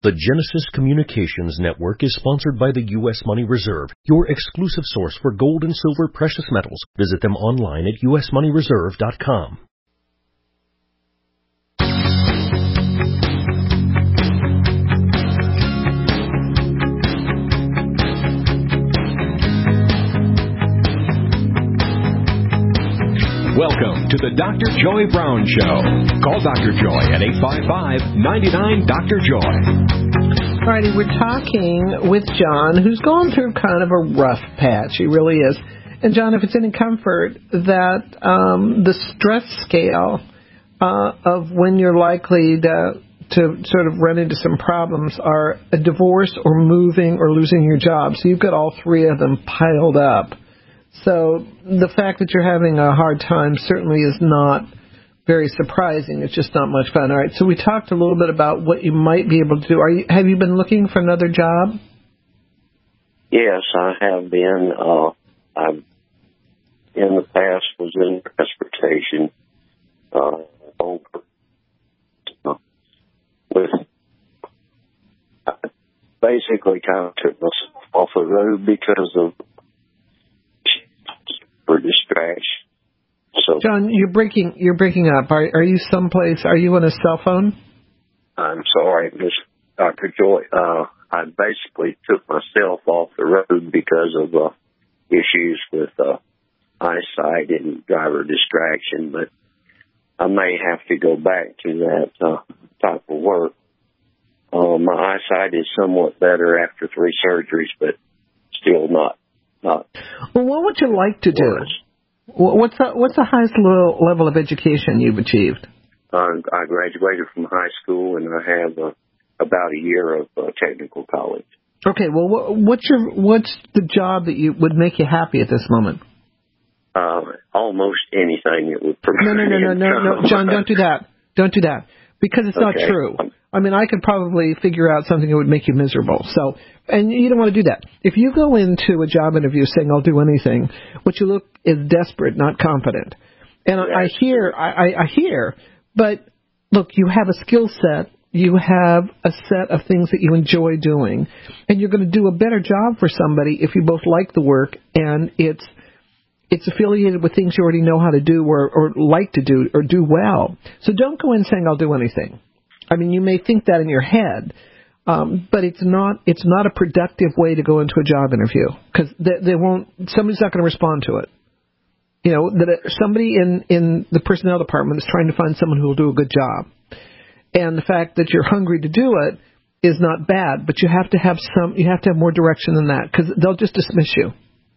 The Genesis Communications Network is sponsored by the U.S. Money Reserve, your exclusive source for gold and silver precious metals. Visit them online at usmoneyreserve.com. Welcome to the Dr. Joy Brown Show. Call Dr. Joy at 855-99-DR-JOY. All righty, we're talking with John, who's going through kind of a rough patch. He really is. And, John, if it's any comfort, that the stress scale of when you're likely to sort of run into some problems are a divorce or moving or losing your job. So you've got all three of them piled up. So the fact that you're having a hard time certainly is not very surprising. It's just not much fun. All right, so we talked a little bit about what you might be able to do. Have you been looking for another job? Yes, I have been. I in the past was in transportation with basically kind of took myself off the road because of for distraction. So, John, you're breaking up. Are you someplace? Are you on a cell phone? I'm sorry, Miss Dr. Joy. I basically took myself off the road because of issues with eyesight and driver distraction, but I may have to go back to that type of work. My eyesight is somewhat better after 3 surgeries, but still not. Well, what would you like to do? What's the highest level of education you've achieved? I graduated from high school, and I have about a year of technical college. Okay, well, what's the job that would make you happy at this moment? Almost anything that would provide. No, John, don't do that. Don't do that, because it's not true. I mean, I could probably figure out something that would make you miserable. So, and you don't want to do that. If you go into a job interview saying, I'll do anything, what you look is desperate, not confident. And I hear, but look, you have a skill set. You have a set of things that you enjoy doing. And you're going to do a better job for somebody if you both like the work and it's affiliated with things you already know how to do or like to do or do well. So don't go in saying, I'll do anything. I mean, you may think that in your head, but it's not a productive way to go into a job interview because somebody's not going to respond to it. You know, somebody in the personnel department is trying to find someone who will do a good job. And the fact that you're hungry to do it is not bad, but you have to have more direction than that because they'll just dismiss you.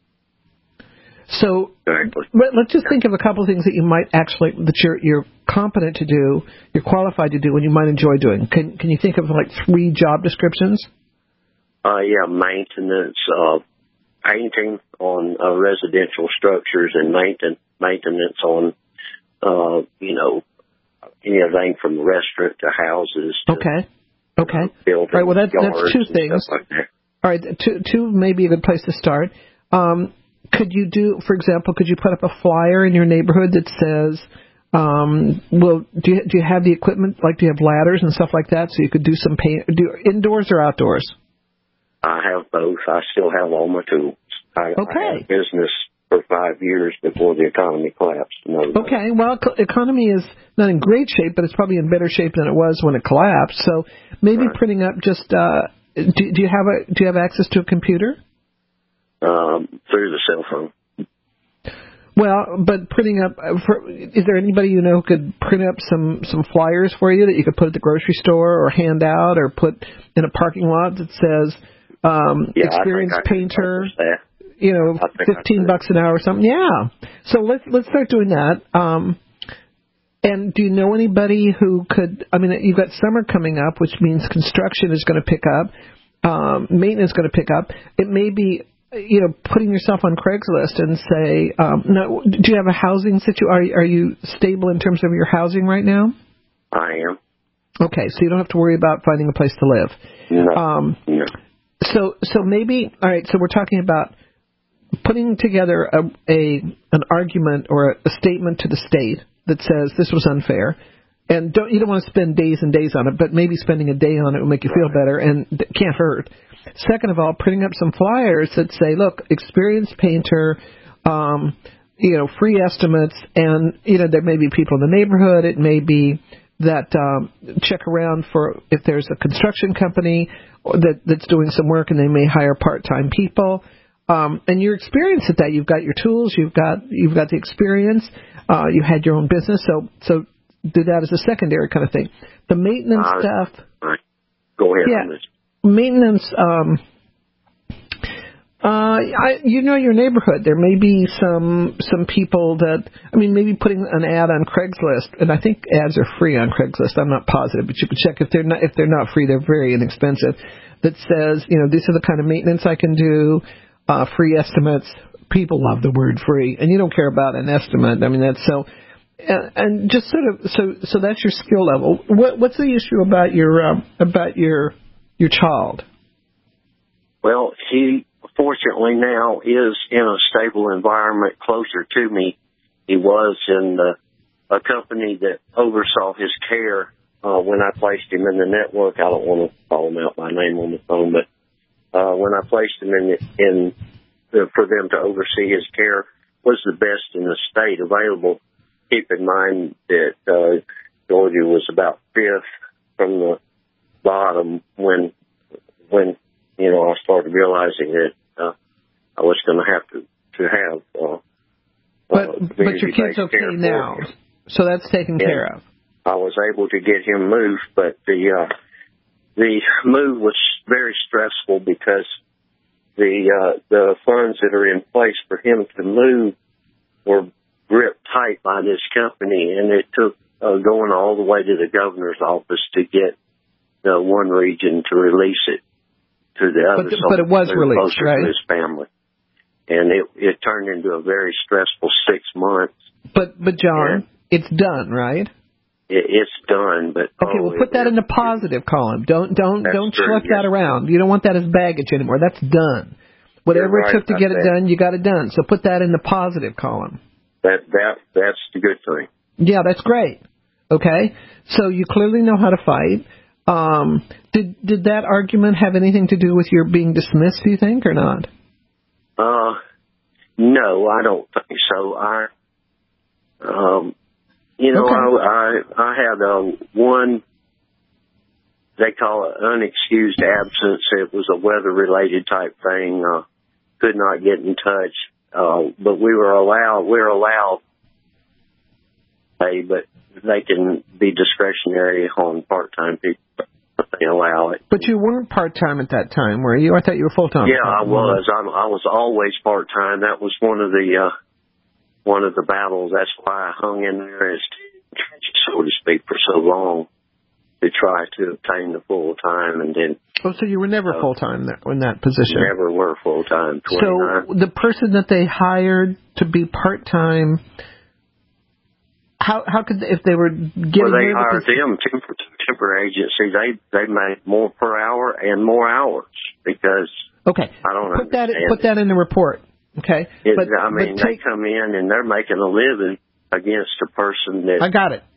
So let's just think of a couple of things that you might that you're competent to do, you're qualified to do, and you might enjoy doing. Can you think of like 3 job descriptions? Yeah, maintenance, painting on residential structures, and maintenance on anything from restaurant to houses. To, okay. Building, all right. Well, that's 2 things. Like that. All right, 2 may be a good place to start. Could you for example, could you put up a flyer in your neighborhood that says, do you have the equipment, like do you have ladders and stuff like that, so you could do some paint, do indoors or outdoors? I have both. I still have all my tools. I had business for 5 years before the economy collapsed. Okay, well, economy is not in great shape, but it's probably in better shape than it was when it collapsed. So maybe printing up just, do you have access to a computer? Through the cell phone. Well, but printing up, is there anybody you know who could print up some flyers for you that you could put at the grocery store or hand out or put in a parking lot that says experienced painter, $15 an hour or something? Yeah. So let's start doing that. And do you know anybody who could, I mean, you've got summer coming up, which means construction is going to pick up, maintenance is going to pick up. It may be, putting yourself on Craigslist and say, no, do you have a housing situation? Are you stable in terms of your housing right now? I am. Okay, so you don't have to worry about finding a place to live. No. So maybe, all right, so we're talking about putting together an argument or a statement to the state that says this was unfair, And you don't want to spend days and days on it, but maybe spending a day on it will make you feel better, and it can't hurt. Second of all, printing up some flyers that say, look, experienced painter, free estimates, and, there may be people in the neighborhood. It may be that check around for if there's a construction company that's doing some work and they may hire part-time people. And you're experienced at that. You've got your tools. You've got the experience. You had your own business. So do that as a secondary kind of thing. The maintenance stuff. Go ahead. Yeah. Maintenance, your neighborhood. There may be some people that, maybe putting an ad on Craigslist, and I think ads are free on Craigslist. I'm not positive, but you can check if they're not free. They're very inexpensive. That says, these are the kind of maintenance I can do, free estimates. People love the word free, and you don't care about an estimate. That's so. And just sort of, so that's your skill level. What's the issue about your child? Well, he fortunately now is in a stable environment closer to me. He was in a company that oversaw his care when I placed him in the network. I don't want to call him out by name on the phone, but when I placed him in for them to oversee his care, was the best in the state available. Keep in mind that Georgia was about fifth from the bottom when I started realizing that I was going to have to have. But your kid's okay now, so that's taken care of. I was able to get him moved, but the move was very stressful because the funds that are in place for him to move were gripped tight by this company, and it took going all the way to the governor's office to get one region to release it to the other. But it was released, right? To his family, and it turned into a very stressful 6 months. But John, it's done, right? It's done, but okay. Well, put that in the positive column. Don't schlep that around. You don't want that as baggage anymore. That's done. Whatever it took to get it done, you got it done. So put that in the positive column. That's the good thing. Yeah, that's great. Okay, so you clearly know how to fight. Did that argument have anything to do with your being dismissed, do you think, or not? No, I don't think so. I had one, they call it unexcused absence. It was a weather-related type thing. Could not get in touch. But we're allowed pay, but they can be discretionary on part-time people. They allow it. But you weren't part-time at that time, were you? I thought you were full-time. Yeah, I was. I was always part-time. That was one of the battles. That's why I hung in there, so to speak, for so long to try to obtain the full-time, and then. Oh, so you were never full-time in that position? Never were full-time. 29. So the person that they hired to be part-time, how could if they were getting? Well, they hired them temporary agency. They make more per hour and more hours because. Okay. I don't understand. Put that in the report. Okay. They come in and they're making a living against a person that. I got it.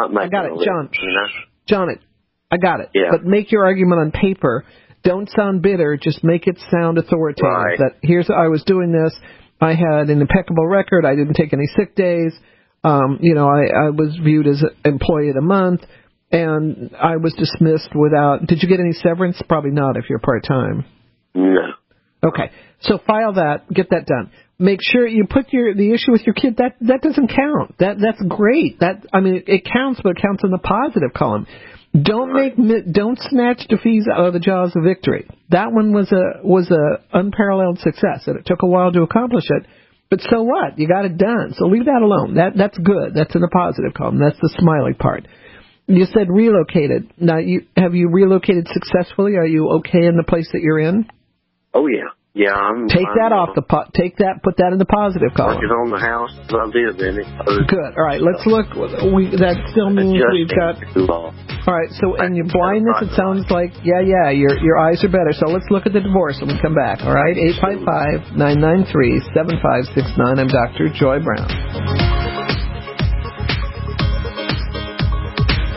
John, I got it. Yeah. But make your argument on paper. Don't sound bitter. Just make it sound authoritative. Right. That I was doing this. I had an impeccable record. I didn't take any sick days. I was viewed as an employee of the month, and I was dismissed without. Did you get any severance? Probably not if you're part-time. No. Okay. So file that. Get that done. Make sure you put the issue with your kid. That doesn't count. That's great. It counts, but it counts in the positive column. Don't snatch defeats out of the jaws of victory. That one was a unparalleled success, and it took a while to accomplish it. But so what? You got it done. So leave that alone. That's good. That's in the positive column. That's the smiley part. You said relocated. Now, have you relocated successfully? Are you okay in the place that you're in? Oh yeah. Yeah, Take that off the pot. Put that in the positive column. Working on the house, I live in it. Good. All right, let's look. That still means we've got. All right. So, in your blindness, it sounds like your eyes are better. So let's look at the divorce when we come back. All right, 855-993-7569. I'm Dr. Joy Brown.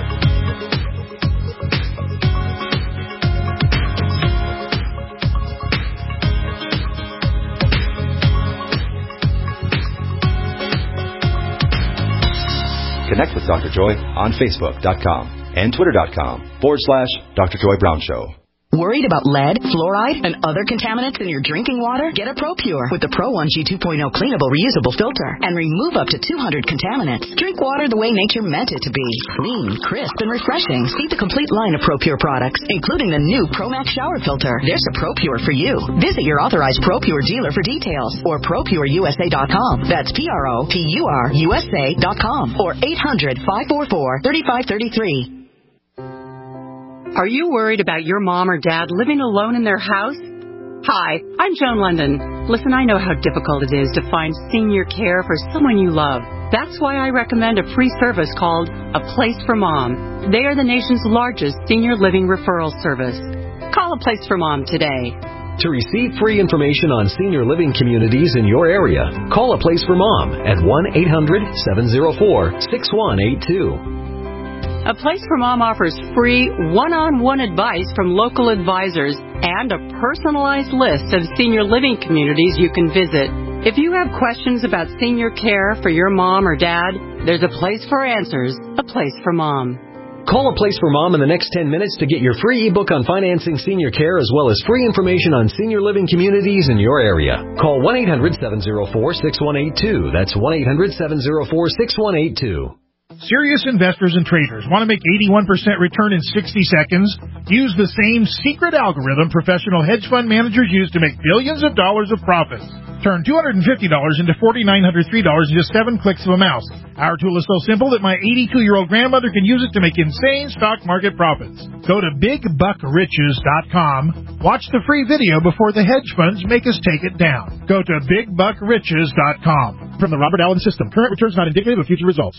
Connect with Dr. Joy on Facebook.com and Twitter.com/Dr. Joy Brown Show. Worried about lead, fluoride, and other contaminants in your drinking water? Get a ProPure with the Pro 1G 2.0 cleanable, reusable filter and remove up to 200 contaminants. Drink water the way nature meant it to be. Clean, crisp, and refreshing. See the complete line of ProPure products, including the new ProMax shower filter. There's a ProPure for you. Visit your authorized ProPure dealer for details or ProPureUSA.com. That's ProPureUSA.com or 800-544-3533. Are you worried about your mom or dad living alone in their house? Hi, I'm Joan London. Listen, I know how difficult it is to find senior care for someone you love. That's why I recommend a free service called A Place for Mom. They are the nation's largest senior living referral service. Call A Place for Mom today. To receive free information on senior living communities in your area, call A Place for Mom at 1-800-704-6182. A Place for Mom offers free one-on-one advice from local advisors and a personalized list of senior living communities you can visit. If you have questions about senior care for your mom or dad, there's a place for answers, A Place for Mom. Call A Place for Mom in the next 10 minutes to get your free ebook on financing senior care as well as free information on senior living communities in your area. Call 1-800-704-6182. That's 1-800-704-6182. Serious investors and traders want to make 81% return in 60 seconds? Use the same secret algorithm professional hedge fund managers use to make billions of dollars of profits. Turn $250 into $4,903 in just 7 clicks of a mouse. Our tool is so simple that my 82-year-old grandmother can use it to make insane stock market profits. Go to BigBuckRiches.com. Watch the free video before the hedge funds make us take it down. Go to BigBuckRiches.com. From the Robert Allen System, current returns not indicative of future results.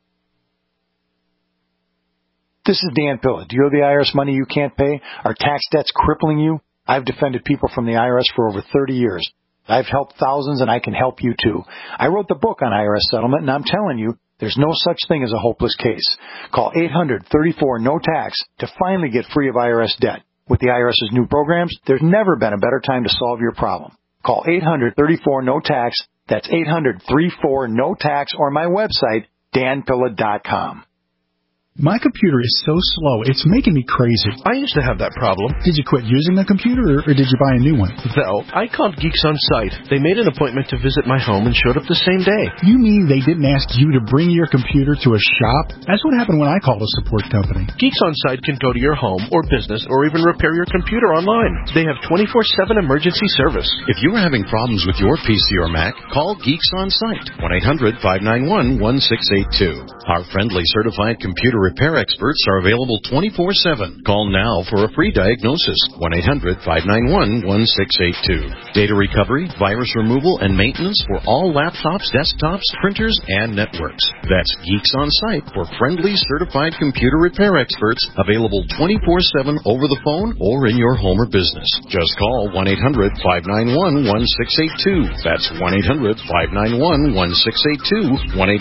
This is Dan Pilla. Do you owe the IRS money you can't pay? Are tax debts crippling you? I've defended people from the IRS for over 30 years. I've helped thousands, and I can help you too. I wrote the book on IRS settlement, and I'm telling you, there's no such thing as a hopeless case. Call 800-34-NO-TAX to finally get free of IRS debt. With the IRS's new programs, there's never been a better time to solve your problem. Call 800-34-NO-TAX. That's 800-34-NO-TAX, or my website, danpilla.com. My computer is so slow, it's making me crazy. I used to have that problem. Did you quit using the computer, or did you buy a new one? No, I called Geeks On Site. They made an appointment to visit my home and showed up the same day. You mean they didn't ask you to bring your computer to a shop? That's what happened when I called a support company. Geeks On Site can go to your home or business or even repair your computer online. They have 24/7 emergency service. If you're having problems with your PC or Mac, call Geeks On Site. 1-800-591-1682. Our friendly certified computer repair experts are available 24/7. Call now for a free diagnosis. 1-800-591-1682. Data recovery, virus removal, and maintenance for all laptops, desktops, printers, and networks. That's Geeks On Site for friendly certified computer repair experts available 24/7 over the phone or in your home or business. Just call 1-800-591-1682. That's 1-800-591-1682.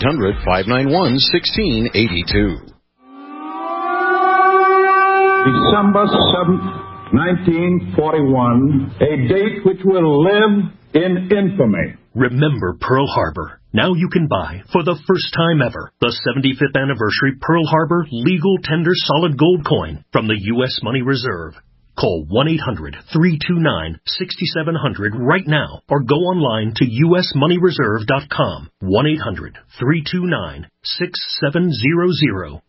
1-800-591-1682. December 7th, 1941, a date which will live in infamy. Remember Pearl Harbor. Now you can buy, for the first time ever, the 75th anniversary Pearl Harbor legal tender solid gold coin from the U.S. Money Reserve. Call 1-800-329-6700 right now or go online to usmoneyreserve.com. 1-800-329-6700.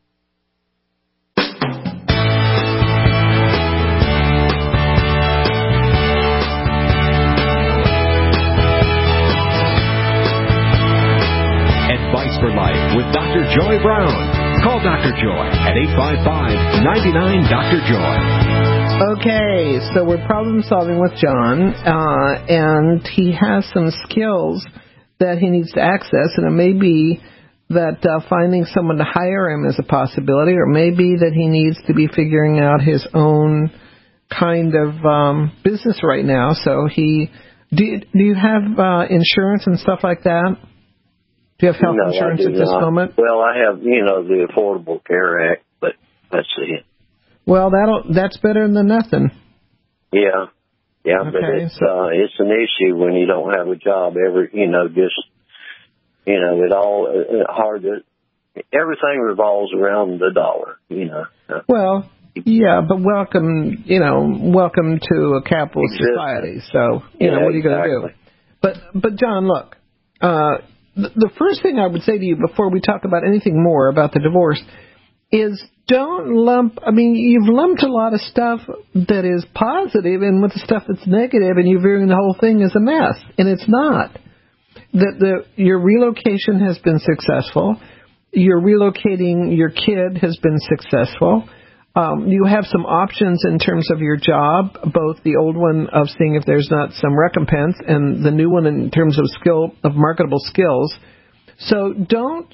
Advice for Life with Dr. Joy Brown. Call Dr. Joy at 855-99-DR-JOY. Okay, so we're problem solving with John, and he has some skills that he needs to access, and it may be that finding someone to hire him is a possibility, or maybe that he needs to be figuring out his own kind of business right now. So do you have insurance and stuff like that? Do you have health insurance at this moment? Well, I have, the Affordable Care Act, but that's it. Well, that's better than nothing. Yeah, okay, but it's an issue when you don't have a job. It's hard to everything revolves around the dollar, Well, yeah, but welcome to a capitalist society. So, what are you going to do? But John, look, the first thing I would say to you before we talk about anything more about the divorce is don't lump, you've lumped a lot of stuff that is positive in with the stuff that's negative, and you're viewing the whole thing as a mess, and it's not. Your relocation has been successful. Your relocating your kid has been successful. You have some options in terms of your job, both the old one of seeing if there's not some recompense and the new one in terms of marketable skills. So don't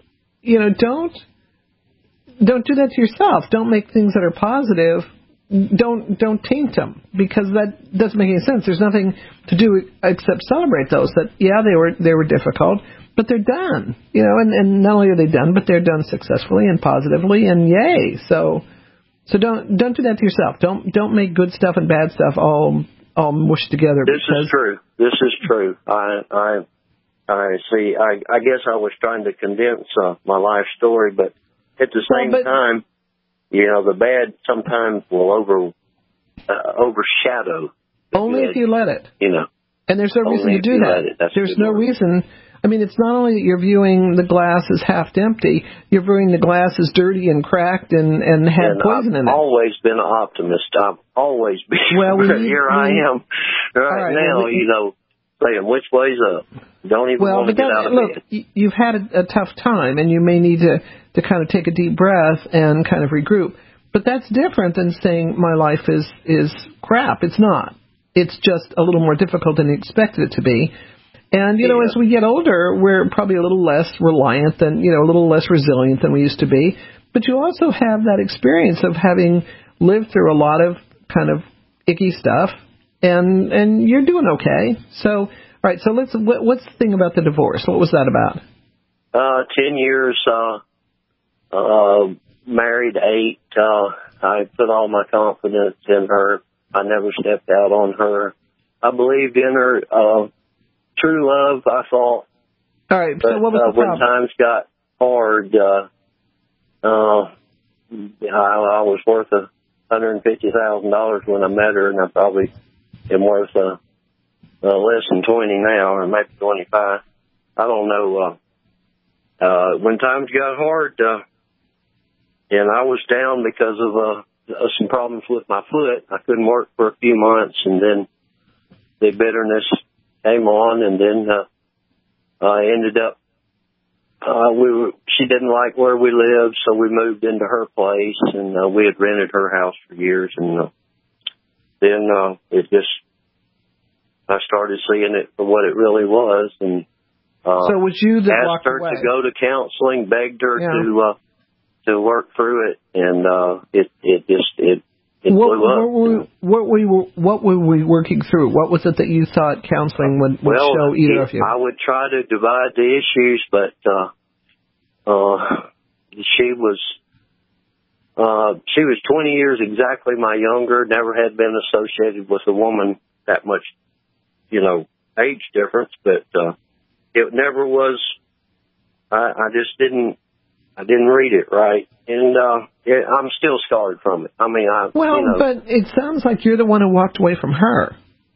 do that to yourself. Don't make things that are positive. Don't taint them, because that doesn't make any sense. There's nothing to do except celebrate those. That they were difficult, but they're done. And not only are they done, but they're done successfully and positively, and yay. So don't do that to yourself. Don't make good stuff and bad stuff all mushed together. This is true. I see. I guess I was trying to condense my life story, but at the same time, the bad sometimes will overshadow. Only if you let it. And there's no reason to do that. There's no reason. It's not only that you're viewing the glass as half empty, you're viewing the glass as dirty and cracked and had poison in it. I've always been an optimist. I've always been. Well, here I am right now, saying which way's up. Don't even want to get out of bed. You've had a tough time, and you may need to kind of take a deep breath and kind of regroup. But that's different than saying my life is crap. It's not. It's just a little more difficult than you expected it to be. And, as we get older, we're probably a little less reliant than, a little less resilient than we used to be. But you also have that experience of having lived through a lot of kind of icky stuff, and you're doing okay. So, all right, so what's the thing about the divorce? What was that about? 10 years, married 8. I put all my confidence in her. I never stepped out on her. I believed in her. True love, I thought. All right, so what was the problem? When times got hard, I was worth $150,000 when I met her, and I probably am worth less than 20 now, or maybe 25. I don't know. When times got hard, and I was down because of some problems with my foot, I couldn't work for a few months, and then the bitterness came on, and then I ended up, she didn't like where we lived, so we moved into her place, and we had rented her house for years, and then I started seeing it for what it really was, and so was you that asked her to go to counseling, begged her to work through it, and it blew up. What were we working through? What was it that you thought counseling would show either of you? I would try to divide the issues, but she was 20 years exactly my younger, never had been associated with a woman that much, age difference, but it never was, I just didn't read it right, and I'm still scarred from it. But it sounds like you're the one who walked away from her.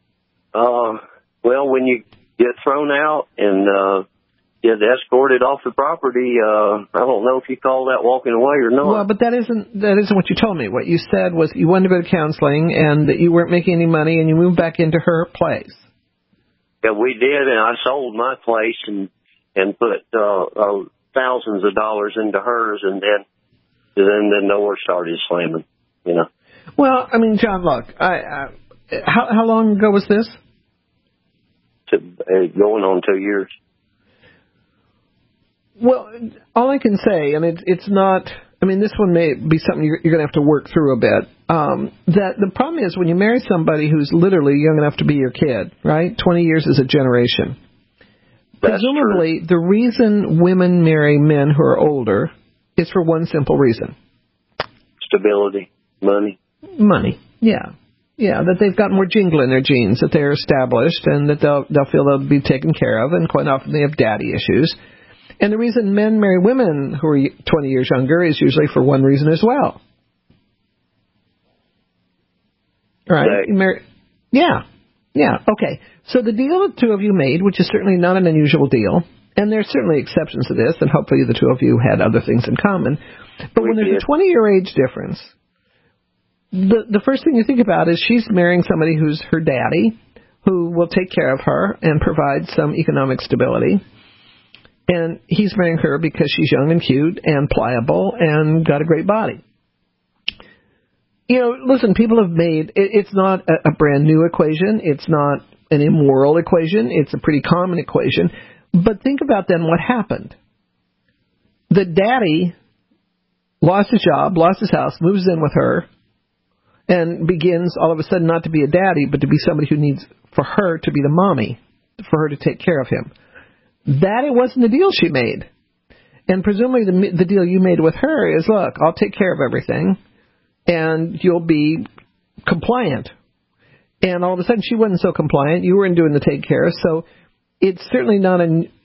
Well, when you get thrown out and get escorted off the property, I don't know if you call that walking away or not. Well, but that isn't what you told me. What you said was you wanted to go to counseling and that you weren't making any money, and you moved back into her place. Yeah, we did, and I sold my place and put thousands of dollars into hers, and then the door started slamming, Well, John, look, how long ago was this? Going on 2 years. Well, all I can say, and it's not, this one may be something you're going to have to work through a bit, that the problem is when you marry somebody who's literally young enough to be your kid, right? 20 years is a generation. That's presumably, true. The reason women marry men who are older is for one simple reason. Stability. Money. Money, yeah. Yeah, that they've got more jingle in their genes, that they're established, and that they'll feel they'll be taken care of, and quite often they have daddy issues. And the reason men marry women who are 20 years younger is usually for one reason as well. Right? Yeah. Okay. So the deal the two of you made, which is certainly not an unusual deal, and there's certainly exceptions to this, and hopefully the two of you had other things in common. But when there's a 20-year age difference, the first thing you think about is she's marrying somebody who's her daddy, who will take care of her and provide some economic stability. And he's marrying her because she's young and cute and pliable and got a great body. Listen, people have made, it's not a brand new equation. It's not an immoral equation. It's a pretty common equation. But think about then what happened. The daddy lost his job, lost his house, moves in with her, and begins all of a sudden not to be a daddy, but to be somebody who needs for her to be the mommy, for her to take care of him. That it wasn't the deal she made. And presumably the deal you made with her is, look, I'll take care of everything, and you'll be compliant. And all of a sudden she wasn't so compliant. You weren't doing the take care. So it's certainly not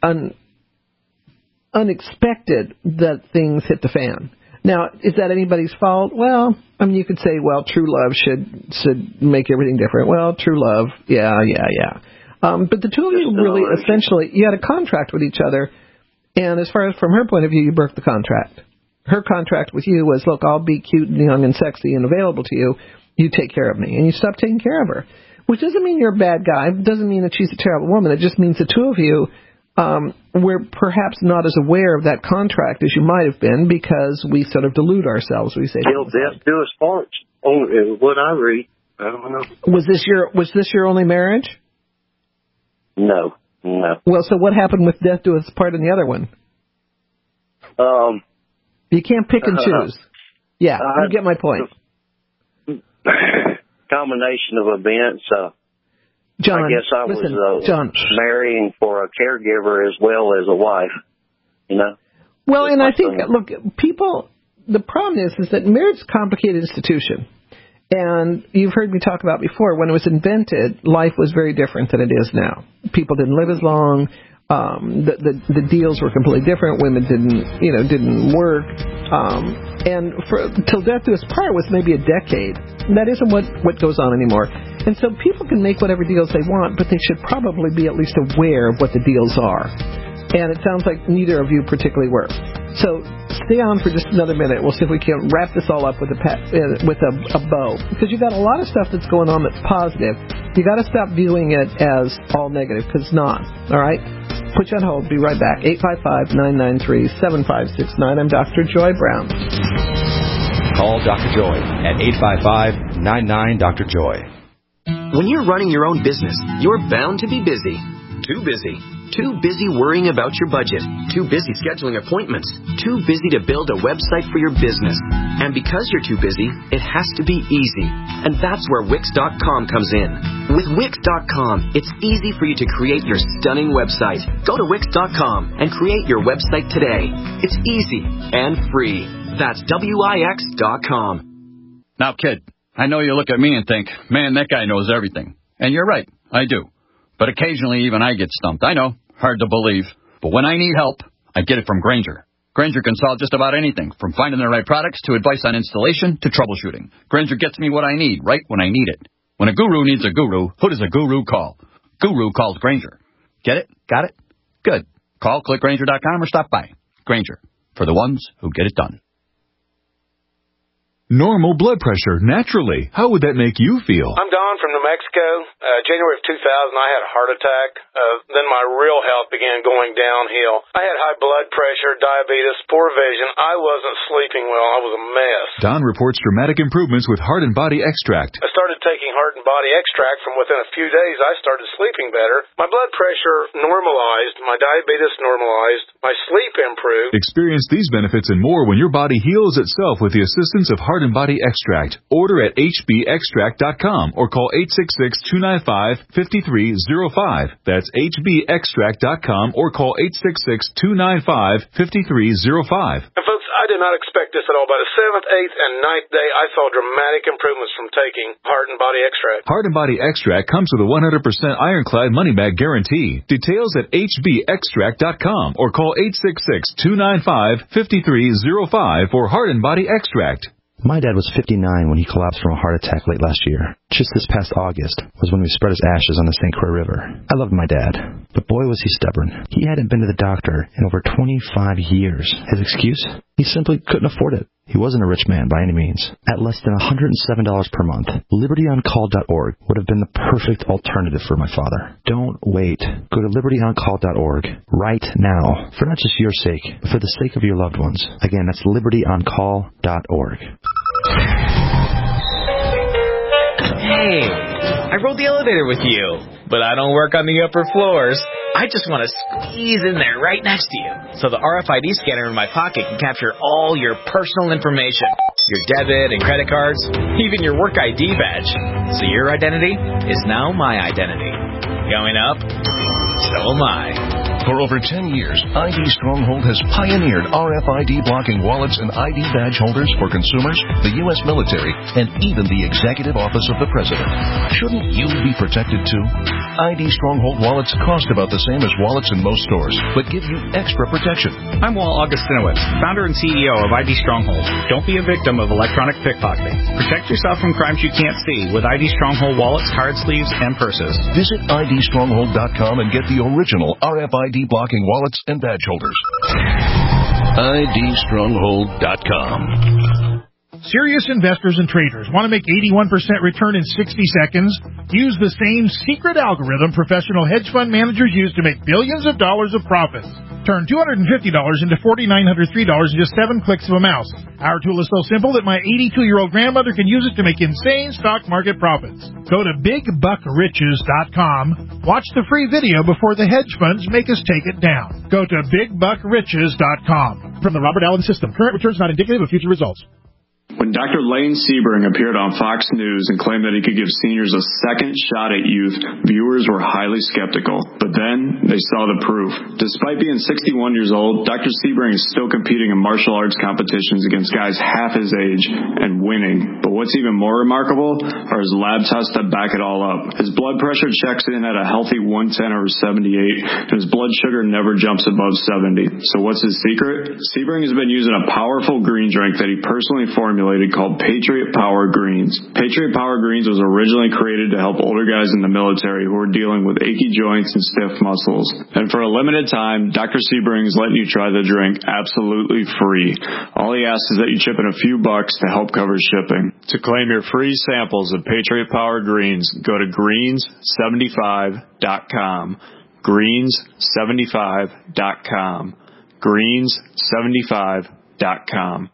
unexpected that things hit the fan. Now, is that anybody's fault? Well, you could say, well, true love should make everything different. Well, true love, yeah. But the two of you really, essentially, you had a contract with each other, and as far as from her point of view, you broke the contract. Her contract with you was, look, I'll be cute and young and sexy and available to you. You take care of me. And you stopped taking care of her, which doesn't mean you're a bad guy. It doesn't mean that she's a terrible woman. It just means the two of you were perhaps not as aware of that contract as you might have been, because we sort of delude ourselves. We say, till death do us part. What I read, I don't know. Was this your only marriage? No. Well, so what happened with death do us part in the other one? You can't pick and choose. Yeah, you get my point. Combination of events. John, I guess I was John, marrying for a caregiver as well as a wife, Well, and I think, look, people, the problem is that marriage is a complicated institution. And you've heard me talk about before, when it was invented, life was very different than it is now. People didn't live as long. The deals were completely different. Women didn't work. And till death do us part was maybe a decade. That isn't what goes on anymore. And so people can make whatever deals they want, but they should probably be at least aware of what the deals are. And it sounds like neither of you particularly were. So stay on for just another minute. We'll see if we can wrap this all up with a bow. Because you've got a lot of stuff that's going on that's positive. You got to stop viewing it as all negative, because it's not. All right? Put you on hold. Be right back. 855-993-7569. I'm Dr. Joy Brown. Call Dr. Joy at 855-99-DR-JOY. When you're running your own business, you're bound to be busy. Too busy. Too busy worrying about your budget. Too busy scheduling appointments. Too busy to build a website for your business. And because you're too busy, it has to be easy. And that's where Wix.com comes in. With Wix.com, it's easy for you to create your stunning website. Go to Wix.com and create your website today. It's easy and free. That's Wix.com. Now, kid, I know you look at me and think, man, that guy knows everything. And you're right, I do. But occasionally even I get stumped. I know, hard to believe. But when I need help, I get it from Grainger. Grainger can solve just about anything, from finding the right products to advice on installation to troubleshooting. Grainger gets me what I need right when I need it. When a guru needs a guru, who does a guru call? Guru calls Grainger. Get it? Got it? Good. Call, click Grainger.com, or stop by. Grainger, for the ones who get it done. Normal blood pressure, naturally. How would that make you feel? I'm Don from New Mexico. January of 2000, I had a heart attack. Then my real health began going downhill. I had high blood pressure, diabetes, poor vision. I wasn't sleeping well. I was a mess. Don reports dramatic improvements with Heart and Body Extract. I started taking Heart and Body Extract. From within a few days, I started sleeping better. My blood pressure normalized. My diabetes normalized. My sleep improved. Experience these benefits and more when your body heals itself with the assistance of Heart and Body Extract. Order at hbextract.com or call 866-295-5305. That's hbextract.com or call 866-295-5305. And folks, I I did not expect this at all. By the 7th, 8th, and 9th day, I saw dramatic improvements from taking Heart and Body Extract. Heart and Body Extract comes with a 100% ironclad money-back guarantee. Details at hbextract.com or call 866-295-5305 for Heart and Body Extract. My dad was 59 when he collapsed from a heart attack late last year. Just this past August was when we spread his ashes on the St. Croix River. I loved my dad, but boy was he stubborn. He hadn't been to the doctor in over 25 years. His excuse? He simply couldn't afford it. He wasn't a rich man by any means. At less than $107 per month, LibertyOnCall.org would have been the perfect alternative for my father. Don't wait. Go to LibertyOnCall.org right now, for not just your sake, but for the sake of your loved ones. Again, that's LibertyOnCall.org. Hey, I rode the elevator with you, but I don't work on the upper floors. I just want to squeeze in there right next to you, so the RFID scanner in my pocket can capture all your personal information, your debit and credit cards, even your work ID badge. So your identity is now my identity. Going up, so am I. For over 10 years, ID Stronghold has pioneered RFID blocking wallets and ID badge holders for consumers, the U.S. military, and even the Executive Office of the President. Shouldn't you be protected too? ID Stronghold wallets cost about the same as wallets in most stores, but give you extra protection. I'm Walt Augustinowicz, founder and CEO of ID Stronghold. Don't be a victim of electronic pickpocketing. Protect yourself from crimes you can't see with ID Stronghold wallets, card sleeves, and purses. Visit IDStronghold.com and get the original RFID blocking wallets and badge holders. IDStronghold.com. Serious investors and traders want to make 81% return in 60 seconds? Use the same secret algorithm professional hedge fund managers use to make billions of dollars of profits. Turn $250 into $4,903 in just 7 clicks of a mouse. Our tool is so simple that my 82-year-old grandmother can use it to make insane stock market profits. Go to BigBuckRiches.com. Watch the free video before the hedge funds make us take it down. Go to BigBuckRiches.com. From the Robert Allen System, current returns not indicative of future results. When Dr. Lane Sebring appeared on Fox News and claimed that he could give seniors a second shot at youth, viewers were highly skeptical. But then they saw the proof. Despite being 61 years old, Dr. Sebring is still competing in martial arts competitions against guys half his age and winning. But what's even more remarkable are his lab tests that back it all up. His blood pressure checks in at a healthy 110/78, and his blood sugar never jumps above 70. So what's his secret? Sebring has been using a powerful green drink that he personally formulated called Patriot Power Greens. Patriot Power Greens was originally created to help older guys in the military who are dealing with achy joints and stiff muscles. And for a limited time, Dr. Sebring is letting you try the drink absolutely free. All he asks is that you chip in a few bucks to help cover shipping. To claim your free samples of Patriot Power Greens, go to greens75.com. Greens75.com. Greens75.com.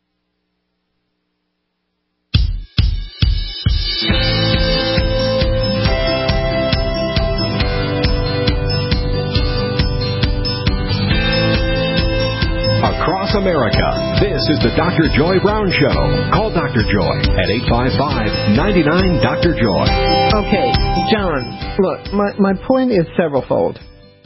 Across America, this is the Dr. Joy Brown Show. Call Dr. Joy at 855-99-DR-JOY. Okay, John, look, my point is severalfold.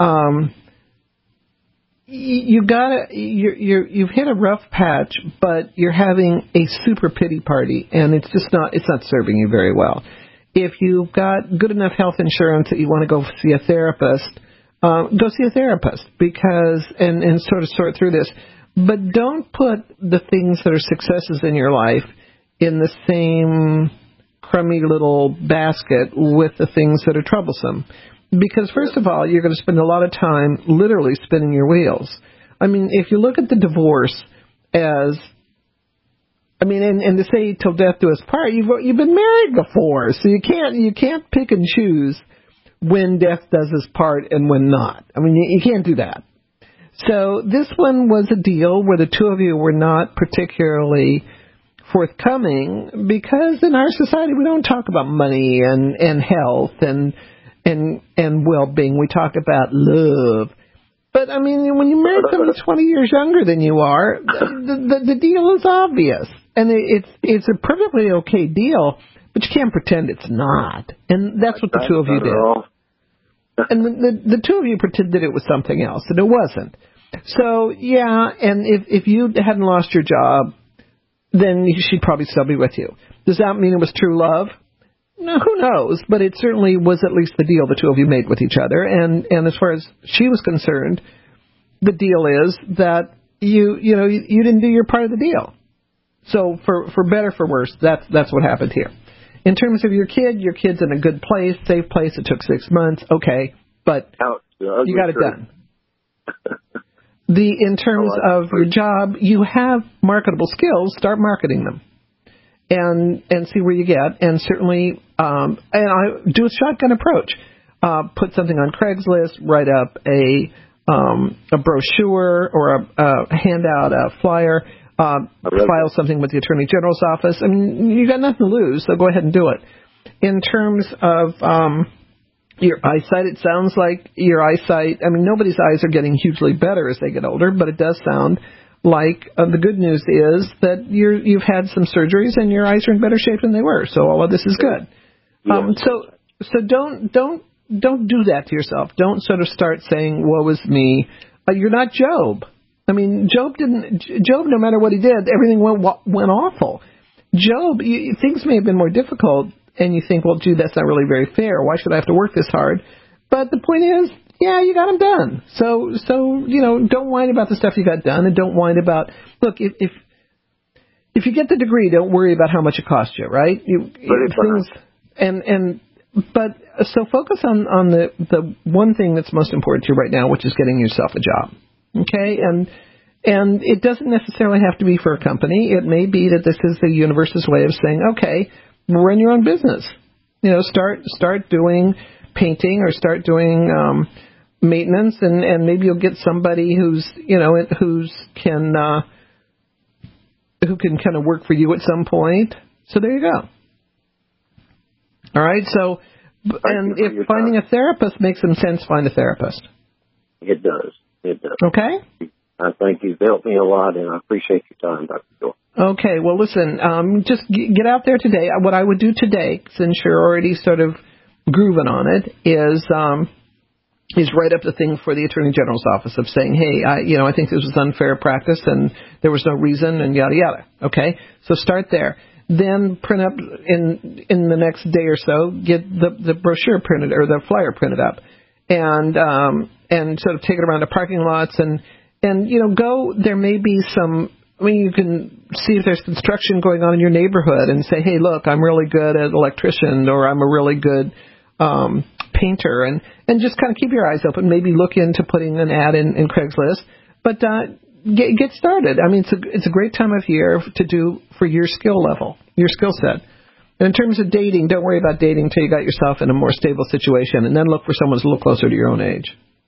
You've hit a rough patch, but you're having a super pity party, and it's not serving you very well. If you've got good enough health insurance that you want to go see a therapist, go see a therapist and sort of sort through this. But don't put the things that are successes in your life in the same crummy little basket with the things that are troublesome. Because, first of all, you're going to spend a lot of time literally spinning your wheels. I mean, if you look at the divorce and to say till death do us part, you've been married before, so you can't pick and choose when death does us part and when not. I mean, you can't do that. So this one was a deal where the two of you were not particularly forthcoming because in our society we don't talk about money and health and well-being. We talk about love. But, I mean, when you marry somebody 20 years younger than you are, the deal is obvious. And it's a perfectly okay deal, but you can't pretend it's not. And that's what the two of you did. And the two of you pretended it was something else, and it wasn't. So, yeah, and if you hadn't lost your job, then she'd probably still be with you. Does that mean it was true love? No, who knows? But it certainly was at least the deal the two of you made with each other. And as far as she was concerned, the deal is that you didn't do your part of the deal. So for better, for worse, that's what happened here. In terms of your kid's in a good place, safe place. It took 6 months. Okay, but you got it done. In terms of your job, you have marketable skills. Start marketing them, and see where you get. And certainly, and I do a shotgun approach. Put something on Craigslist. Write up a brochure or a handout, a flyer. File something with the Attorney General's office. I mean, you got nothing to lose, so go ahead and do it. In terms of your eyesight, it sounds like your eyesight, I mean, nobody's eyes are getting hugely better as they get older, but it does sound like the good news is that you've had some surgeries and your eyes are in better shape than they were. So all of this is good. So don't do that to yourself. Don't sort of start saying, woe is me. You're not Job. I mean, Job, no matter what he did, everything went awful. Job, things may have been more difficult, and you think, well, gee, that's not really very fair. Why should I have to work this hard? But the point is, yeah, you got them done. So don't whine about the stuff you got done, and don't whine about, look, if you get the degree, don't worry about how much it cost you, right? But so focus on the one thing that's most important to you right now, which is getting yourself a job. Okay, and it doesn't necessarily have to be for a company. It may be that this is the universe's way of saying, okay, run your own business. Start doing painting or start doing maintenance, and maybe you'll get somebody who can kind of work for you at some point. So there you go. All right. So, and if finding a therapist makes some sense, find a therapist. It does. Okay? I think you've helped me a lot, and I appreciate your time, Dr. Joy. Okay, well, listen, just get out there today. What I would do today, since you're already sort of grooving on it, is write up the thing for the Attorney General's office of saying, hey, I think this was unfair practice, and there was no reason, and yada, yada. Okay? So start there. Then print up in the next day or so, get the brochure printed or the flyer printed up. And sort of take it around the parking lots and go. There may be some. I mean, you can see if there's construction going on in your neighborhood and say, hey, look, I'm really good at electrician, or I'm a really good painter, and just kind of keep your eyes open. Maybe look into putting an ad in Craigslist, but get started. I mean, it's a great time of year to do for your skill level, your skill set. And in terms of dating, don't worry about dating until you got yourself in a more stable situation, and then look for someone who's a little closer to your own age.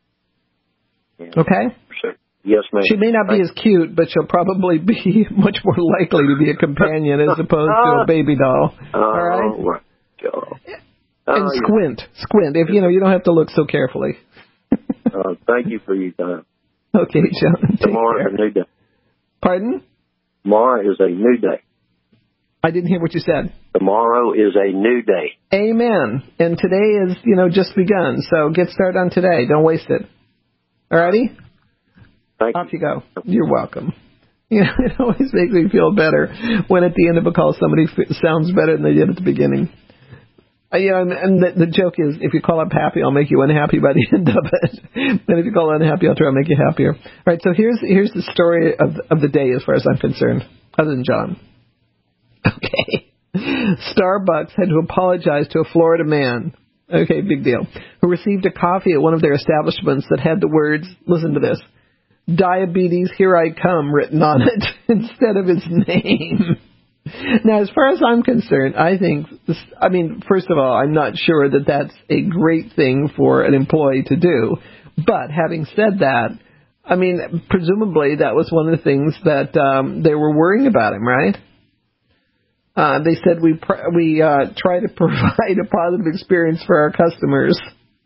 Okay? Sure. Yes, ma'am. She may not be as cute, but she'll probably be much more likely to be a companion as opposed to a baby doll. All right? And squint. If you don't have to look so carefully. Thank you for your time. Okay, John. Tomorrow is a new day. Pardon? Tomorrow is a new day. I didn't hear what you said. Tomorrow is a new day. Amen. And today is, just begun. So get started on today. Don't waste it. All righty? Off you go. You're welcome. It always makes me feel better when at the end of a call somebody sounds better than they did at the beginning. And the joke is, if you call up happy, I'll make you unhappy by the end of it. And if you call unhappy, I'll try to make you happier. All right, so here's the story of the day as far as I'm concerned, other than John. Okay. Starbucks had to apologize to a Florida man. Okay, big deal. Who received a coffee at one of their establishments that had the words, listen to this, diabetes, here I come, written on it instead of his name. Now, as far as I'm concerned, I think, first of all, I'm not sure that that's a great thing for an employee to do. But having said that, presumably that was one of the things that they were worrying about him, right? They said we try to provide a positive experience for our customers.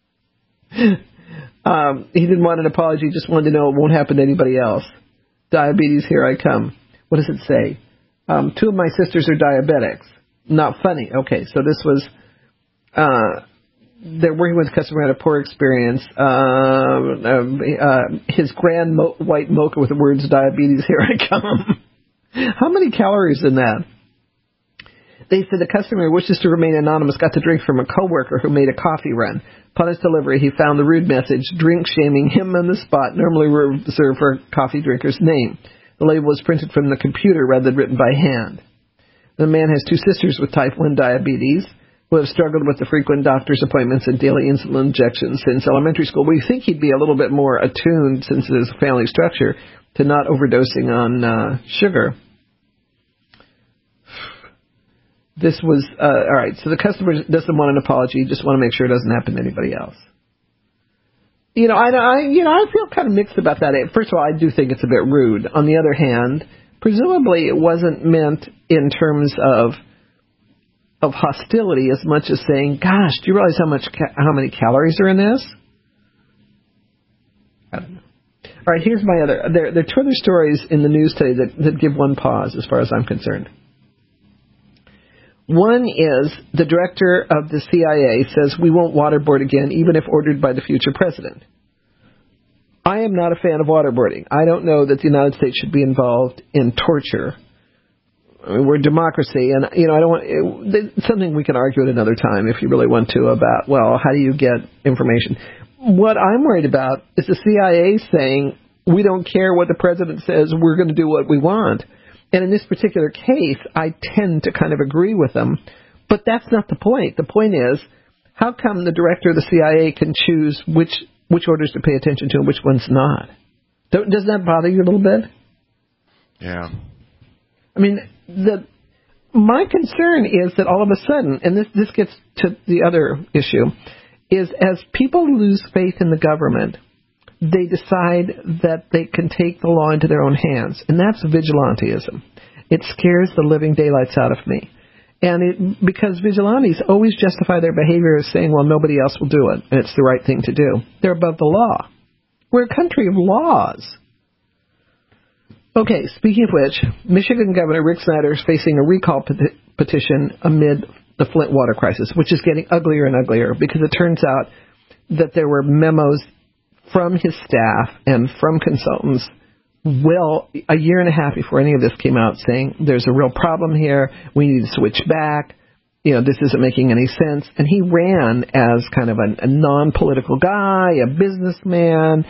He didn't want an apology, just wanted to know it won't happen to anybody else. Diabetes, here I come. What does it say? 2 of my sisters are diabetics. Not funny. Okay, so this was they're working with a customer who had a poor experience. His grand white mocha with the words "diabetes, here I come." How many calories in that? They said the customer who wishes to remain anonymous got the drink from a coworker who made a coffee run. Upon his delivery, he found the rude message, drink shaming him on the spot, normally reserved for a coffee drinker's name. The label was printed from the computer rather than written by hand. The man has 2 sisters with type 1 diabetes who have struggled with the frequent doctor's appointments and daily insulin injections since elementary school. We think he'd be a little bit more attuned, since it is a family structure, to not overdosing on sugar. This was, all right, so the customer doesn't want an apology, just want to make sure it doesn't happen to anybody else. I feel kind of mixed about that. First of all, I do think it's a bit rude. On the other hand, presumably it wasn't meant in terms of hostility as much as saying, gosh, do you realize how many calories are in this? I don't know. All right, here's my other. There are 2 other stories in the news today that give one pause as far as I'm concerned. One is the director of the CIA says we won't waterboard again, even if ordered by the future president. I am not a fan of waterboarding. I don't know that the United States should be involved in torture. I mean, we're a democracy, and I don't want. It's something we can argue at another time if you really want to about, well, how do you get information? What I'm worried about is the CIA saying we don't care what the president says. We're going to do what we want. And in this particular case, I tend to kind of agree with them. But that's not the point. The point is, how come the director of the CIA can choose which orders to pay attention to and which ones not? Doesn't that bother you a little bit? Yeah. I mean, my concern is that all of a sudden, and this gets to the other issue, is as people lose faith in the government, they decide that they can take the law into their own hands. And that's vigilantism. It scares the living daylights out of me. And because vigilantes always justify their behavior as saying, well, nobody else will do it, and it's the right thing to do. They're above the law. We're a country of laws. Okay, speaking of which, Michigan Governor Rick Snyder is facing a recall petition amid the Flint water crisis, which is getting uglier and uglier because it turns out that there were memos from his staff and from consultants a year and a half before any of this came out saying there's a real problem here, we need to switch back, this isn't making any sense. And he ran as kind of a non-political guy, a businessman,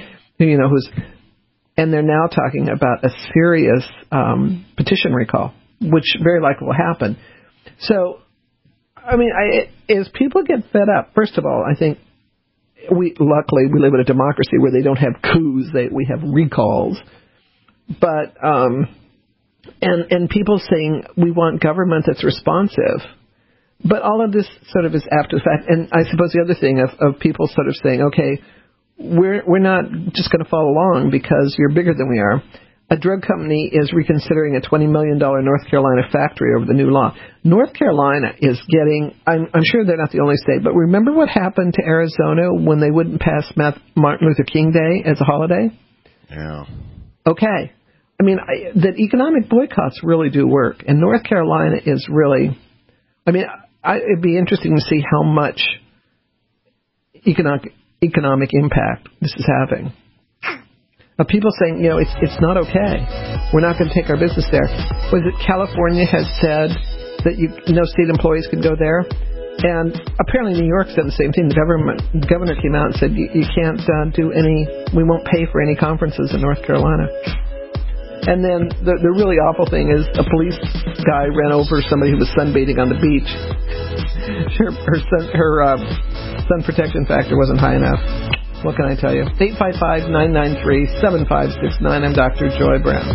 and they're now talking about a serious petition recall, which very likely will happen. So, I mean, as people get fed up, first of all, I think luckily we live in a democracy where they don't have coups, we have recalls. But and people saying we want government that's responsive. But all of this sort of is after the fact. And I suppose the other thing of people sort of saying, okay, we're not just going to follow along because you're bigger than we are. A drug company is reconsidering a $20 million North Carolina factory over the new law. North Carolina is getting, I'm sure they're not the only state, but remember what happened to Arizona when they wouldn't pass Martin Luther King Day as a holiday? Yeah. Okay. I mean, that economic boycotts really do work. And North Carolina is really, it'd be interesting to see how much economic impact this is having. People saying, it's not okay. We're not going to take our business there. Was it California has said that no state employees can go there? And apparently New York said the same thing. The governor came out and said, you can't we won't pay for any conferences in North Carolina. And then the really awful thing is a police guy ran over somebody who was sunbathing on the beach. Her sun protection factor wasn't high enough. What can I tell you? 855-993-7569. I'm Dr. Joy Brown.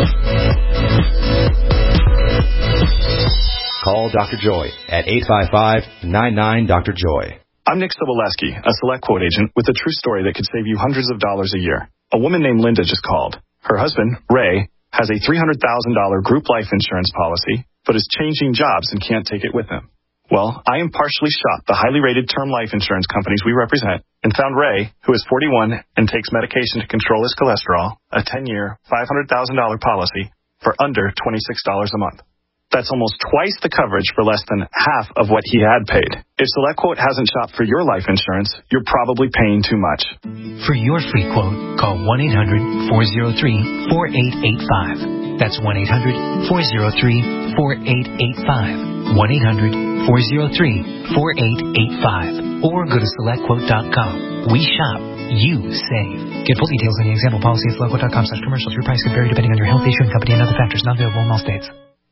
Call Dr. Joy at 855-99-DR-JOY. I'm Nick Soboleski, a Select Quote agent with a true story that could save you hundreds of dollars a year. A woman named Linda just called. Her husband, Ray, has a $300,000 group life insurance policy, but is changing jobs and can't take it with him. Well, I impartially shopped the highly rated term life insurance companies we represent and found Ray, who is 41 and takes medication to control his cholesterol, a 10-year, $500,000 policy for under $26 a month. That's almost twice the coverage for less than half of what he had paid. If SelectQuote hasn't shopped for your life insurance, you're probably paying too much. For your free quote, call 1-800-403-4885. That's 1-800-403-4885. 1-800-403-4885. Or go to SelectQuote.com. We shop. You save. Get full details on the example policy at SelectQuote.com/commercials. Your price can vary depending on your health, issue, and company and other factors. Not available in all states.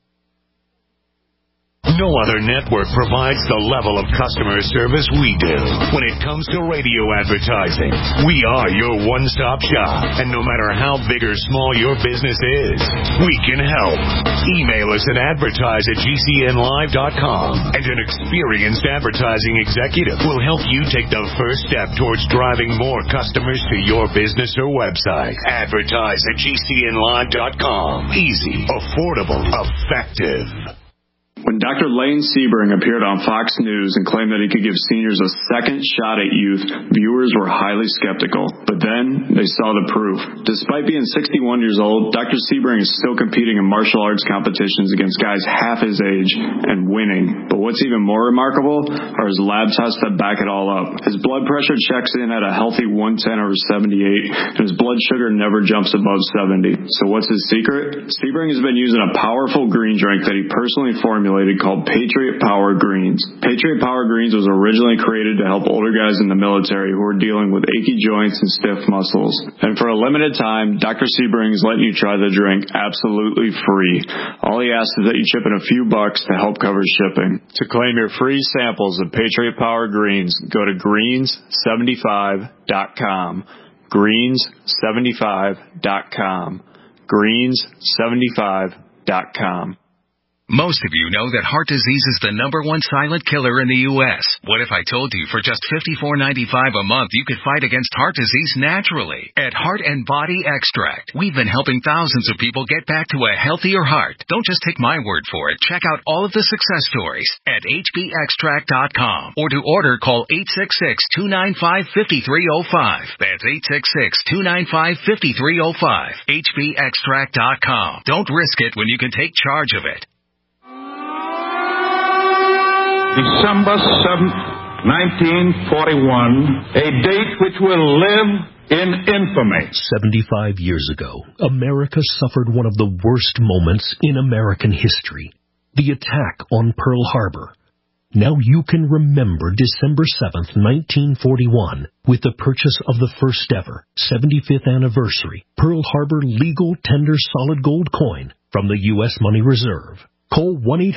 No other network provides the level of customer service we do. When it comes to radio advertising, we are your one-stop shop. And no matter how big or small your business is, we can help. Email us at advertise@gcnlive.com, and an experienced advertising executive will help you take the first step towards driving more customers to your business or website. Advertise@gcnlive.com. Easy, affordable, effective. When Dr. Lane Sebring appeared on Fox News and claimed that he could give seniors a second shot at youth, viewers were highly skeptical. But then they saw the proof. Despite being 61 years old, Dr. Sebring is still competing in martial arts competitions against guys half his age and winning. But what's even more remarkable are his lab tests that back it all up. His blood pressure checks in at a healthy 110/78, and his blood sugar never jumps above 70. So what's his secret? Sebring has been using a powerful green drink that he personally formulated called Patriot Power Greens. Patriot Power Greens was originally created to help older guys in the military who are dealing with achy joints and stiff muscles. And for a limited time, Dr. Sebring is letting you try the drink absolutely free. All he asks is that you chip in a few bucks to help cover shipping. To claim your free samples of Patriot Power Greens, go to greens75.com. Greens75.com. Greens75.com. Most of you know that heart disease is the #1 silent killer in the U.S. What if I told you for just $54.95 a month you could fight against heart disease naturally? At Heart and Body Extract, we've been helping thousands of people get back to a healthier heart. Don't just take my word for it. Check out all of the success stories at hbextract.com. Or to order, call 866-295-5305. That's 866-295-5305. hbextract.com. Don't risk it when you can take charge of it. December 7th, 1941, a date which will live in infamy. 75 years ago, America suffered one of the worst moments in American history, the attack on Pearl Harbor. Now you can remember December 7th, 1941, with the purchase of the first ever 75th anniversary Pearl Harbor legal tender solid gold coin from the U.S. Money Reserve. Call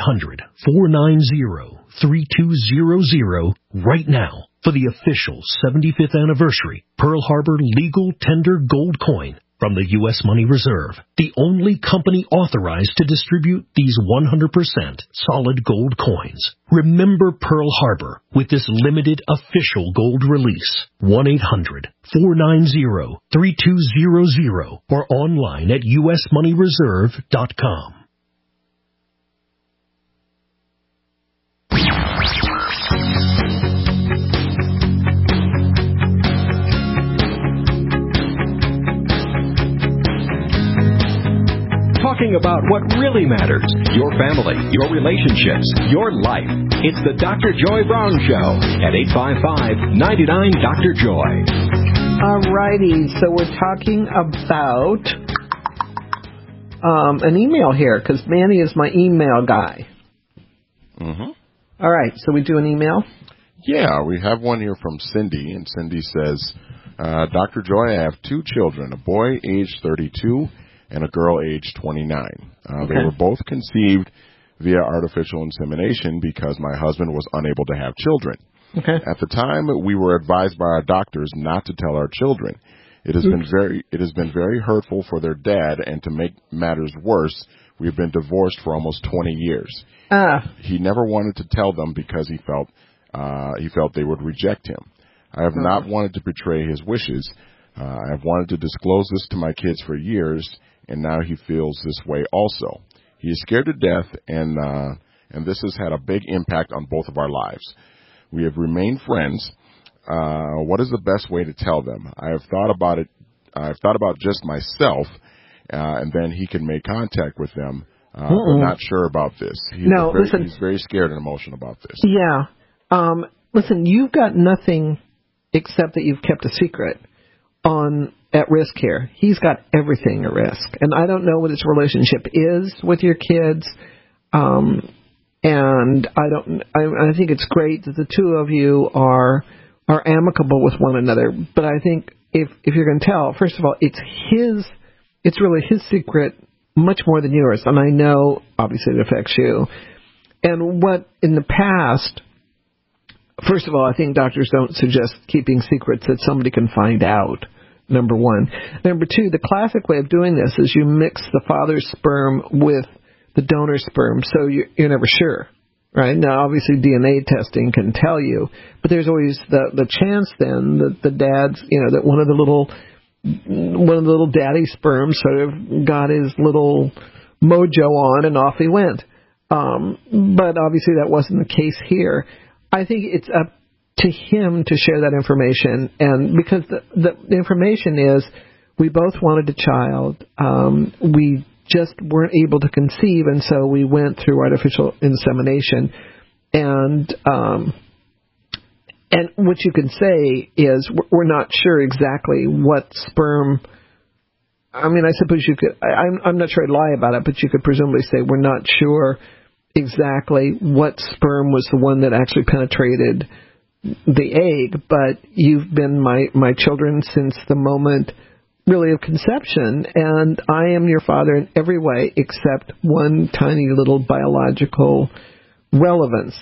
1-800-490-3200 right now for the official 75th anniversary Pearl Harbor legal tender gold coin from the U.S. Money Reserve, the only company authorized to distribute these 100% solid gold coins. Remember Pearl Harbor with this limited official gold release. 1-800-490-3200 or online at usmoneyreserve.com. Talking about what really matters, your family, your relationships, your life. It's the Dr. Joy Brown Show at 855-99-DR-JOY. All righty, so we're talking about an email here, because Manny is my email guy. Mm-hmm. All right, so we do an email? Yeah, we have one here from Cindy, and Cindy says, Dr. Joy, I have 2 children, a boy aged 32 and a girl aged 29. They were both conceived via artificial insemination because my husband was unable to have children. Okay. At the time, we were advised by our doctors not to tell our children. It has been very hurtful for their dad, and to make matters worse, we've been divorced for almost 20 years. He never wanted to tell them because he felt they would reject him. I have not wanted to betray his wishes. I have wanted to disclose this to my kids for years, and now he feels this way also. He is scared to death, and this has had a big impact on both of our lives. We have remained friends. What is the best way to tell them? I have thought about just myself, and then he can make contact with them but not sure about this. He's very scared and emotional about this. Yeah. Listen, you've got nothing except that you've kept a secret at risk here. He's got everything at risk. And I don't know what his relationship is with your kids. And I think it's great that the two of you are amicable with one another. But I think if you're going to tell, first of all, it's really his secret much more than yours. And I know, obviously, it affects you. And what in the past, first of all, I think doctors don't suggest keeping secrets that somebody can find out, number one. Number two, the classic way of doing this is you mix the father's sperm with the donor sperm, so you're never sure, right? Now, obviously, DNA testing can tell you, but there's always the chance then that the dad's, that one of the little daddy sperms sort of got his little mojo on and off he went. But obviously that wasn't the case here. I think it's up to him to share that information, and because the information is we both wanted a child, we just weren't able to conceive, and so we went through artificial insemination. And what you can say is we're not sure exactly what sperm. I mean, I suppose you could. I'm not sure I'd lie about it, but you could presumably say we're not sure exactly what sperm was the one that actually penetrated the egg. But you've been my children since the moment, really, of conception, and I am your father in every way except one tiny little biological relevance.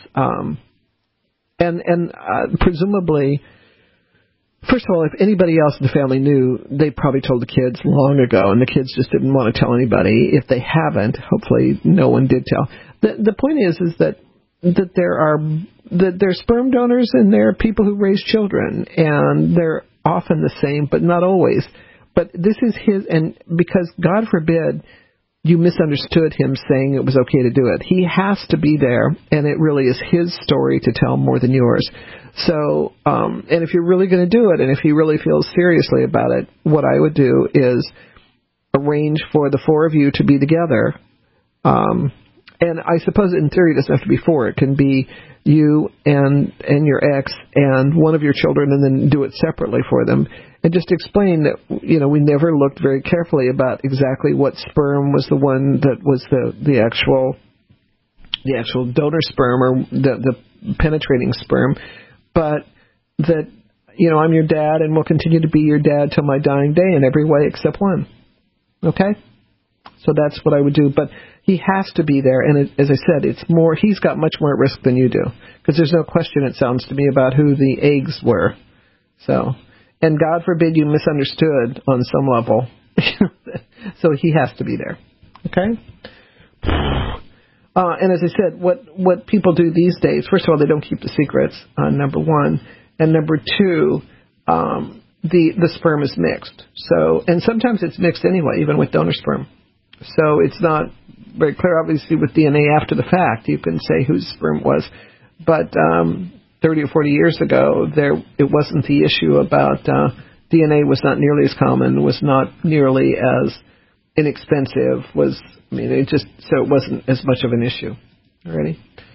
And presumably, first of all, if anybody else in the family knew, they probably told the kids long ago, and the kids just didn't want to tell anybody. If they haven't, hopefully no one did tell. The point is that there are sperm donors and there are people who raise children, and they're often the same, but not always. But this is his, and because, God forbid, you misunderstood him saying it was okay to do it. He has to be there, and it really is his story to tell more than yours. So, and if you're really going to do it, and if he really feels seriously about it, what I would do is arrange for the four of you to be together. And I suppose in theory it doesn't have to be four. It can be you and your ex and one of your children, and then do it separately for them. And just explain that, we never looked very carefully about exactly what sperm was the one that was the actual donor sperm or the penetrating sperm, but that, I'm your dad and will continue to be your dad till my dying day in every way except one. Okay? So that's what I would do. But he has to be there, and as I said, he's got much more at risk than you do, because there's no question, it sounds to me, about who the eggs were. So, and God forbid you misunderstood on some level. So he has to be there. Okay? And as I said, what people do these days, first of all, they don't keep the secrets, number one. And number two, the sperm is mixed. So, and sometimes it's mixed anyway, even with donor sperm. So it's not very clear, obviously, with DNA after the fact. You can say whose sperm it was. But 30 or 40 years ago, it wasn't the issue about DNA was not nearly as common, was not nearly as inexpensive, it wasn't as much of an issue. Ready?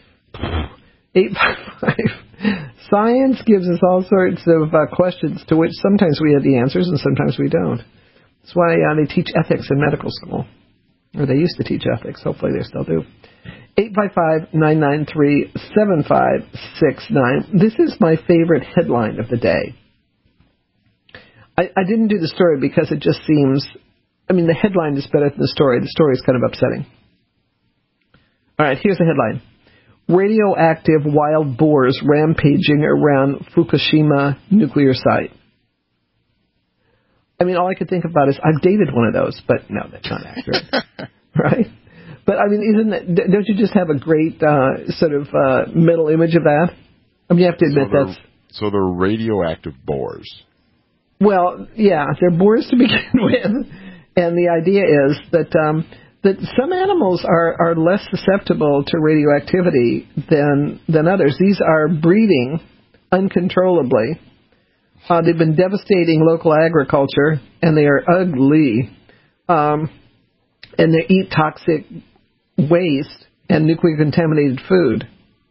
855. Science gives us all sorts of questions to which sometimes we have the answers and sometimes we don't. That's why they teach ethics in medical school. Or they used to teach ethics. Hopefully they still do. 855-993-7569. This is my favorite headline of the day. I didn't do the story because it just seems... the headline is better than the story. The story is kind of upsetting. All right, here's the headline. Radioactive wild boars rampaging around Fukushima nuclear site. All I could think about is I've dated one of those, but no, that's not accurate. Right? But, don't you just have a great mental image of that? You have to admit So they're radioactive boars. Well, yeah, they're boars to begin with. And the idea is that some animals are less susceptible to radioactivity than others. These are breeding uncontrollably. They've been devastating local agriculture, and they are ugly. And they eat toxic waste and nuclear contaminated food.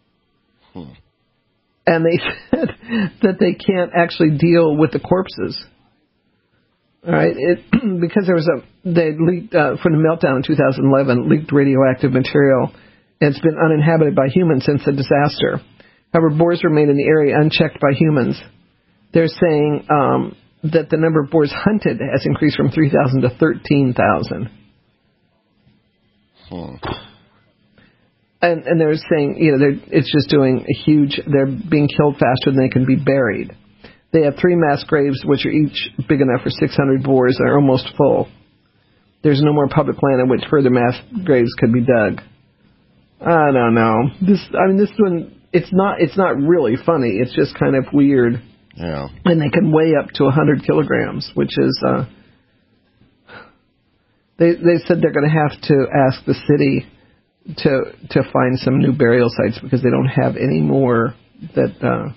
And they said that they can't actually deal with the corpses. All right, because they leaked from the meltdown in 2011, leaked radioactive material, and it's been uninhabited by humans since the disaster. However, boars remain in the area unchecked by humans. They're saying that the number of boars hunted has increased from 3,000 to 13,000. And they're saying, it's just doing they're being killed faster than they can be buried. They have 3 mass graves, which are each big enough for 600 boars, and are almost full. There's no more public land in which further mass graves could be dug. I don't know. This one, it's not really funny. It's just kind of weird. Yeah. And they can weigh up to 100 kilograms, which is, they said they're going to have to ask the city to find some new burial sites because they don't have any more that,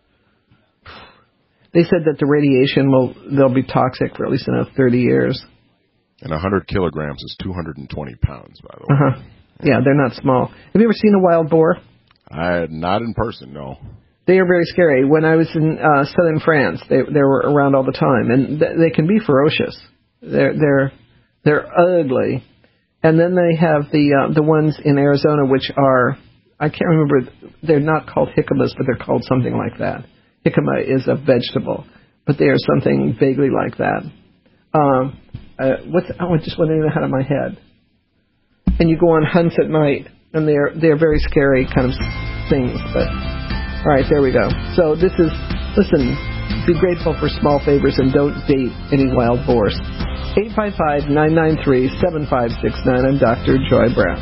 they said that the radiation they'll be toxic for at least another 30 years. And 100 kilograms is 220 pounds, by the way. Uh-huh. Yeah, they're not small. Have you ever seen a wild boar? Not in person, no. They are very scary. When I was in southern France, they were around all the time, and they can be ferocious. They're ugly. And then they have the ones in Arizona, which are, I can't remember, they're not called jicamas, but they're called something like that. Jicama is a vegetable, but they are something vaguely like that. I just went in and out of my head. And you go on hunts at night, and they're very scary kind of things. But all right, there we go. So listen, be grateful for small favors and don't date any wild boars. 855-993-7569. I'm Dr. Joy Brown.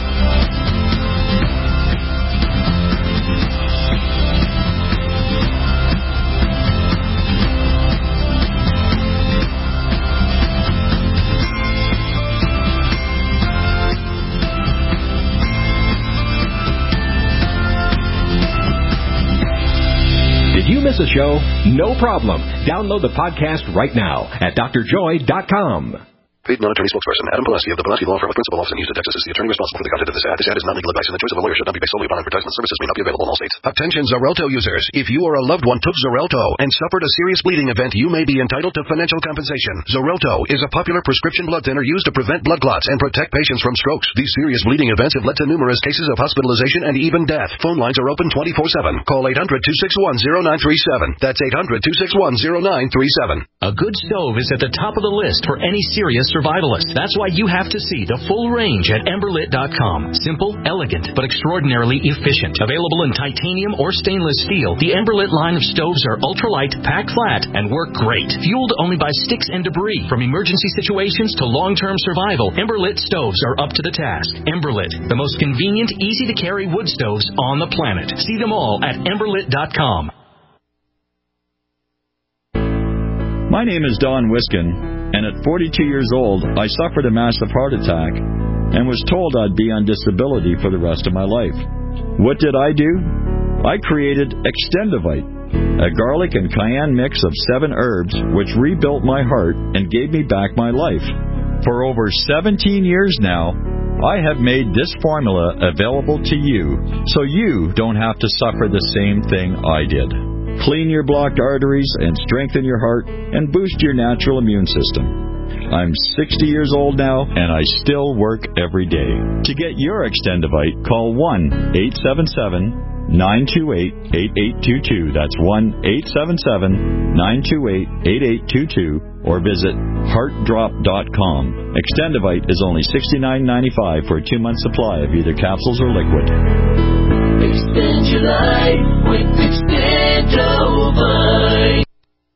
Did you miss a show? No problem. Download the podcast right now at drjoy.com. Paid non-attorney spokesperson Adam Pulaski of the Pulaski Law Firm with principal office in Houston, Texas, is the attorney responsible for the content of this ad. This ad is not legal advice, and the choice of a lawyer should not be based solely upon advertisement. Services may not be available in all states. Attention Xarelto users. If you or a loved one took Xarelto and suffered a serious bleeding event, you may be entitled to financial compensation. Xarelto is a popular prescription blood thinner used to prevent blood clots and protect patients from strokes. These serious bleeding events have led to numerous cases of hospitalization and even death. Phone lines are open 24/7. Call 800-261-0937. That's 800-261-0937. A good stove is at the top of the list for any serious survivalist. That's why you have to see the full range at Emberlit.com. Simple, elegant, but extraordinarily efficient. Available in titanium or stainless steel, the Emberlit line of stoves are ultralight, pack flat, and work great. Fueled only by sticks and debris. From emergency situations to long-term survival, Emberlit stoves are up to the task. Emberlit, the most convenient, easy-to-carry wood stoves on the planet. See them all at Emberlit.com. My name is Don Wiskin. And at 42 years old, I suffered a massive heart attack and was told I'd be on disability for the rest of my life. What did I do? I created Extendivite, a garlic and cayenne mix of 7 herbs which rebuilt my heart and gave me back my life. For over 17 years now, I have made this formula available to you so you don't have to suffer the same thing I did. Clean your blocked arteries and strengthen your heart and boost your natural immune system. I'm 60 years old now, and I still work every day. To get your Extendivite, call 1-877-928-8822. That's 1-877-928-8822. Or visit heartdrop.com. Extendivite is only $69.95 for a 2-month supply of either capsules or liquid. Extend your life with Extendovite.